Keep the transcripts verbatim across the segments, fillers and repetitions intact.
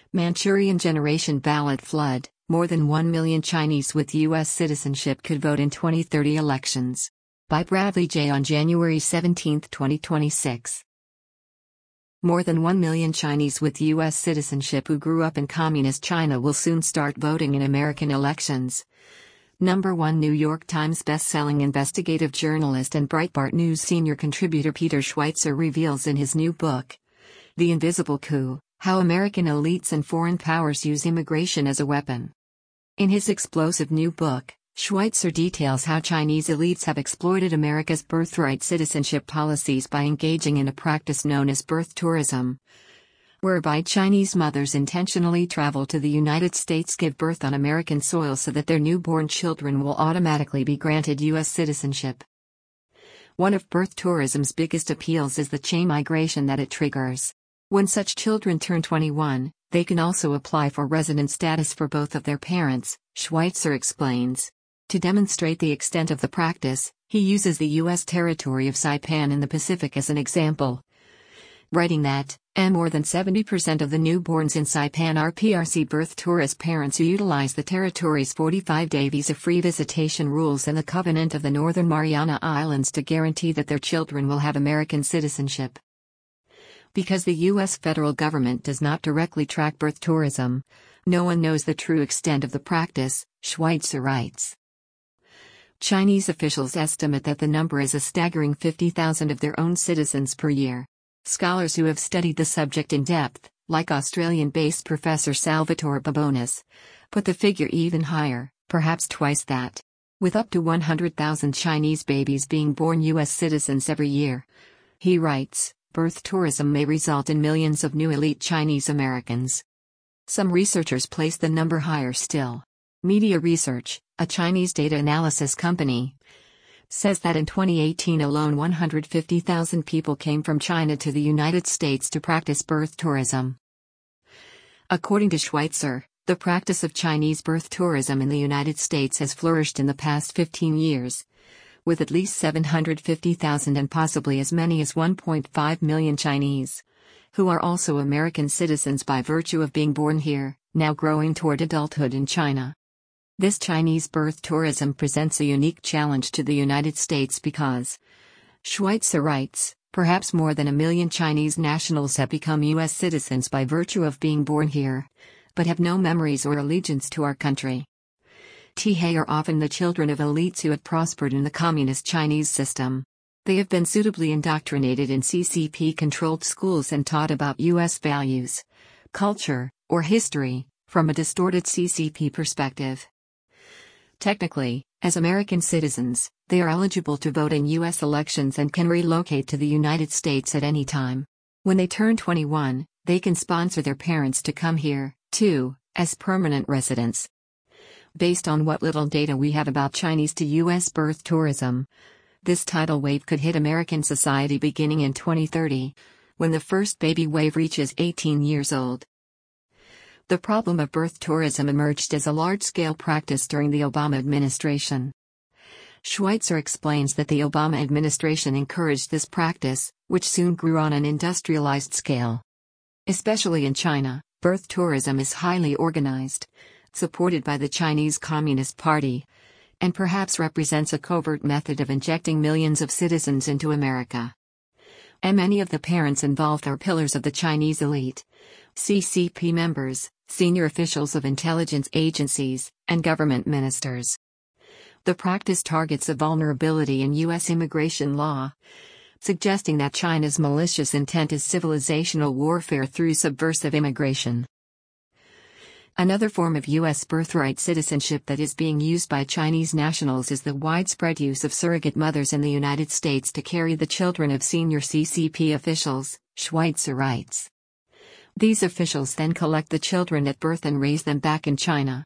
Manchurian Generation Ballot Flood. More than one million Chinese with U S citizenship could vote in twenty thirty elections. By Bradley J. on January seventeenth, twenty twenty-six. More than one million Chinese with U S citizenship who grew up in Communist China will soon start voting in American elections. Number one New York Times bestselling investigative journalist and Breitbart News senior contributor Peter Schweizer reveals in his new book, The Invisible Coup, How American Elites and Foreign Powers Use Immigration as a Weapon. In his explosive new book, Schweitzer details how Chinese elites have exploited America's birthright citizenship policies by engaging in a practice known as birth tourism, whereby Chinese mothers intentionally travel to the United States, give birth on American soil so that their newborn children will automatically be granted U S citizenship. One of birth tourism's biggest appeals is the chain migration that it triggers. When such children turn twenty-one, they can also apply for resident status for both of their parents, Schweitzer explains. To demonstrate the extent of the practice, he uses the U S territory of Saipan in the Pacific as an example, writing that, and more than seventy percent of the newborns in Saipan are P R C birth tourist parents who utilize the territory's forty-five day visa-free visitation rules and the Covenant of the Northern Mariana Islands to guarantee that their children will have American citizenship. Because the U S federal government does not directly track birth tourism, no one knows the true extent of the practice, Schweitzer writes. Chinese officials estimate that the number is a staggering fifty thousand of their own citizens per year. Scholars who have studied the subject in depth, like Australian-based Professor Salvatore Babones, put the figure even higher, perhaps twice that. With up to one hundred thousand Chinese babies being born U S citizens every year, he writes, birth tourism may result in millions of new elite Chinese Americans. Some researchers place the number higher still. Media Research, a Chinese data analysis company, says that in twenty eighteen alone one hundred fifty thousand people came from China to the United States to practice birth tourism. According to Schweitzer, the practice of Chinese birth tourism in the United States has flourished in the past fifteen years, with at least seven hundred fifty thousand and possibly as many as one point five million Chinese, who are also American citizens by virtue of being born here, now growing toward adulthood in China. This Chinese birth tourism presents a unique challenge to the United States because, Schweitzer writes, perhaps more than a million Chinese nationals have become U S citizens by virtue of being born here, but have no memories or allegiance to our country. Tihei are often the children of elites who had prospered in the communist Chinese system. They have been suitably indoctrinated in C C P-controlled schools and taught about U S values, culture, or history, from a distorted C C P perspective. Technically, as American citizens, they are eligible to vote in U S elections and can relocate to the United States at any time. When they turn twenty-one, they can sponsor their parents to come here, too, as permanent residents. Based on what little data we have about Chinese to U S birth tourism, this tidal wave could hit American society beginning in twenty thirty, when the first baby wave reaches eighteen years old. The problem of birth tourism emerged as a large-scale practice during the Obama administration. Schweitzer explains that the Obama administration encouraged this practice, which soon grew on an industrialized scale. Especially in China, birth tourism is highly organized, supported by the Chinese Communist Party, and perhaps represents a covert method of injecting millions of citizens into America. And many of the parents involved are pillars of the Chinese elite, C C P members, senior officials of intelligence agencies, and government ministers. The practice targets a vulnerability in U S immigration law, suggesting that China's malicious intent is civilizational warfare through subversive immigration. Another form of U S birthright citizenship that is being used by Chinese nationals is the widespread use of surrogate mothers in the United States to carry the children of senior C C P officials, Schweitzer writes. These officials then collect the children at birth and raise them back in China.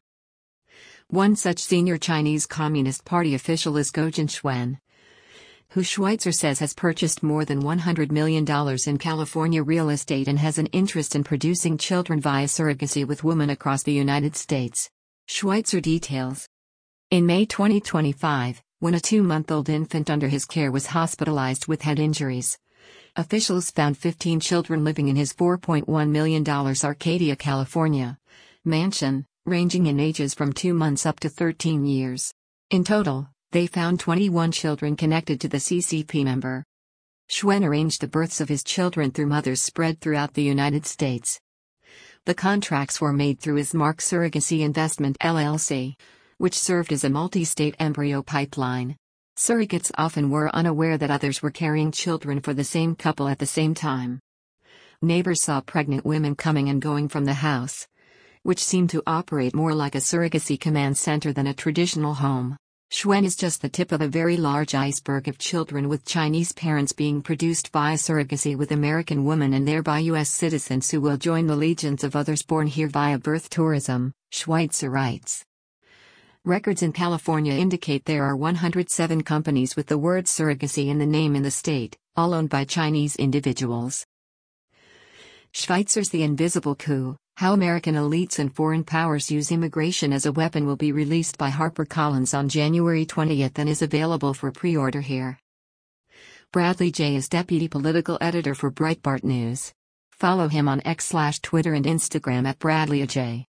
One such senior Chinese Communist Party official is Guo Jianxuan, who Schweitzer says has purchased more than one hundred million dollars in California real estate and has an interest in producing children via surrogacy with women across the United States. Schweitzer details. In May twenty twenty-five, when a two-month-old infant under his care was hospitalized with head injuries, Officials found fifteen children living in his four point one million dollars Arcadia, California mansion, ranging in ages from two months up to thirteen years. In total, they found twenty-one children connected to the C C P member. Schwen arranged the births of his children through mothers spread throughout the United States. The contracts were made through his Mark Surrogacy Investment L L C, which served as a multi-state embryo pipeline. Surrogates often were unaware that others were carrying children for the same couple at the same time. Neighbors saw pregnant women coming and going from the house, which seemed to operate more like a surrogacy command center than a traditional home. Schwen is just the tip of a very large iceberg of children with Chinese parents being produced via surrogacy with American women and thereby U S citizens who will join the legions of others born here via birth tourism, Schweitzer writes. Records in California indicate there are one hundred seven companies with the word surrogacy in the name in the state, all owned by Chinese individuals. Schweitzer's The Invisible Coup: How American Elites and Foreign Powers Use Immigration as a Weapon will be released by HarperCollins on January twentieth and is available for pre-order here. Bradley Jay is Deputy Political Editor for Breitbart News. Follow him on X slash Twitter and Instagram at Bradley J.